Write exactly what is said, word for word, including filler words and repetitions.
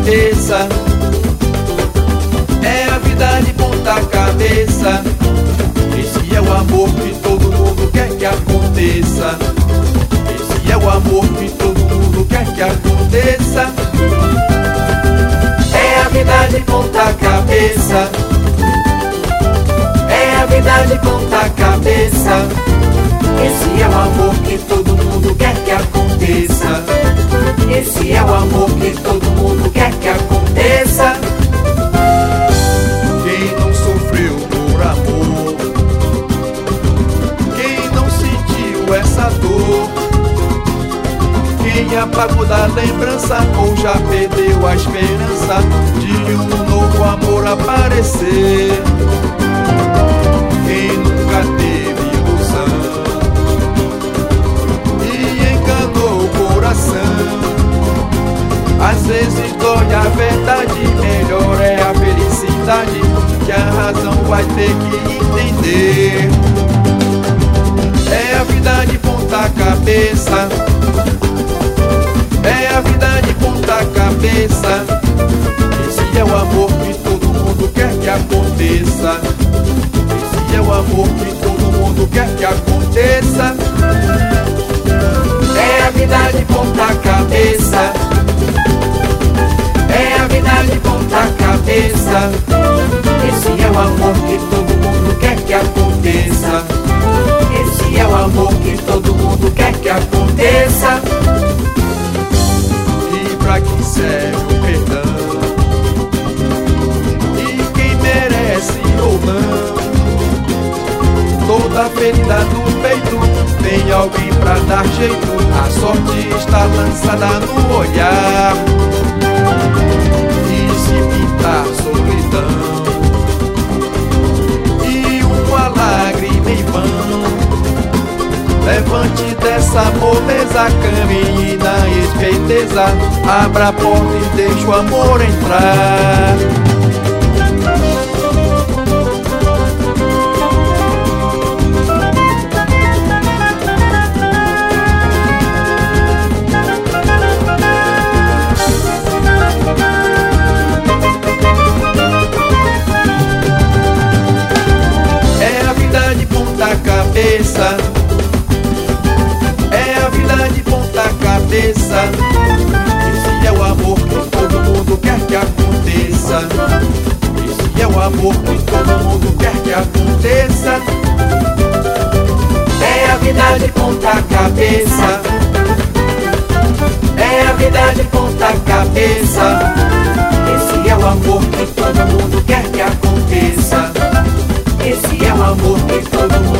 cabeça. É a vida de ponta cabeça. Esse é o amor que todo mundo quer que aconteça. Esse é o amor que todo mundo quer que aconteça. É a vida de ponta cabeça. É a vida de ponta cabeça. Esse é o amor que todo mundo quer que aconteça. Esse é o amor que todo mundo quer que aconteça. Quem não sofreu por amor, quem não sentiu essa dor, quem apagou da lembrança ou já perdeu a esperança de um novo amor aparecer. Quem nunca teve ilusão e enganou o coração, às vezes dói a verdade, melhor é a felicidade, que a razão vai ter que entender. É a vida de ponta cabeça. É a vida de ponta cabeça. Esse é o amor que todo mundo quer que aconteça. Esse é o amor que todo mundo quer que aconteça. É a vida de ponta cabeça. É a vida de ponta cabeça. Esse é o amor que todo mundo quer que aconteça. Esse é o amor que todo mundo quer que aconteça. E pra quem serve o perdão, e quem merece ou não, toda ferida do peito tem alguém pra dar jeito. A sorte está lançada no olhar. E se pintar solidão e uma lágrima em vão, levante dessa moleza, caminhe na esperteza, abra a porta e deixe o amor entrar. Cabeça. É a vida de ponta cabeça. Esse é o amor que todo mundo quer que aconteça. Esse é o amor que todo mundo quer que aconteça. É a vida de ponta cabeça. É a vida de ponta cabeça. Esse é o amor que todo mundo quer que aconteça. Esse é o amor que todo mundo